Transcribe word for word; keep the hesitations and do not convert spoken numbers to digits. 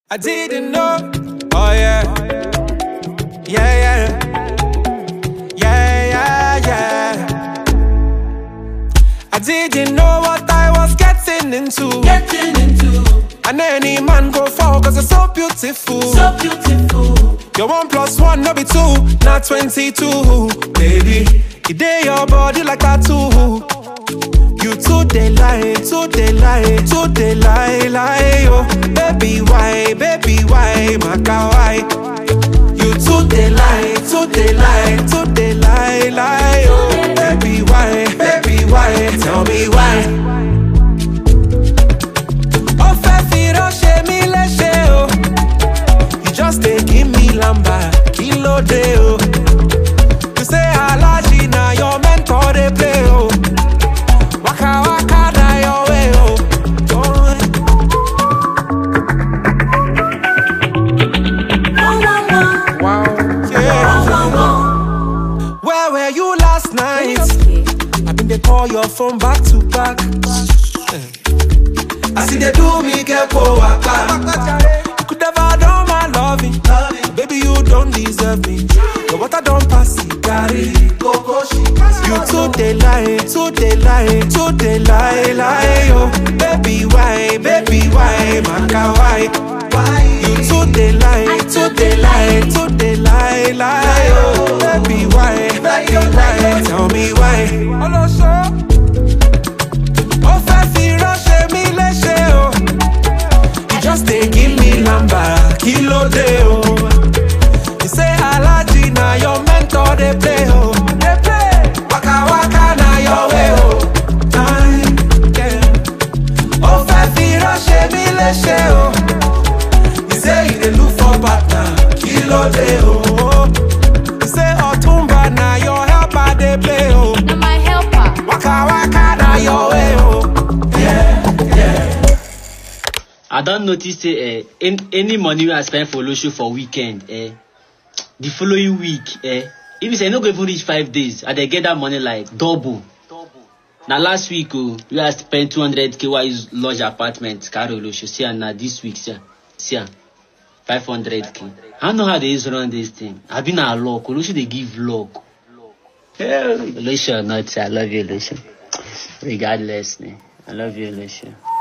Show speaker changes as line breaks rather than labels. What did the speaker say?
I didn't know. Oh yeah. Yeah, yeah. Yeah, yeah, yeah. I didn't know what I was getting into.
Getting into.
And any man go for, cause it's so beautiful.
So beautiful.
Your one plus one, no be two, not twenty-two. Baby, you day your body like that too. You too they lie, too they lie, too they lie, lie, oh. Baby, why, baby, why, maka, why? You too they lie, too they lie, too they lie, lie, oh. Baby, why, baby, why, tell me why? Oh, Fefi, don't shame me, let's share, oh. You just dey give me lamba, kilo day, oh. You say allergy, now your mentor, they play, oh. Waka waka na your way, oh. Wow, yeah. Where were you last night? I been they call your phone back to back. I see they do me get po waka. You could never know my loving. Baby, you don't deserve me. Your water don't pass it, carry. You too they lie, too they lie, too they lie, lie, oh. Baby, why, baby, why, maka, why? You too they lie, too they lie, too they lie, lie, oh. Baby, why, baby, why, tell me why? Oh, Fefi, rush me, let's share, oh. You just they give me lamba, kilo day, oh. You say allergy, now your mentor, they play, oh. They play. Waka waka na your way, oh. Time, yeah. Oh, Fefi, rush me, let's share, oh. You say you dey look for partner, kilo day, oh. You say Otumba, now your helper, they play, oh.
Now my helper.
Waka waka na your way, oh. Yeah, yeah.
I don't notice eh, any, any money I spend for Olosho for weekend, eh, the following week, eh, if you say no go even reach five days, I they get that money like double. Now last week, oh, we had spent two hundred K while use large apartment, carry Olosho. See, and now this week, see, see, five hundred K. I don't know how they use run this thing. I've been a luck. Olosho they give luck. Olosho, not. I love you, Olosho. Regardless, I love you, Olosho.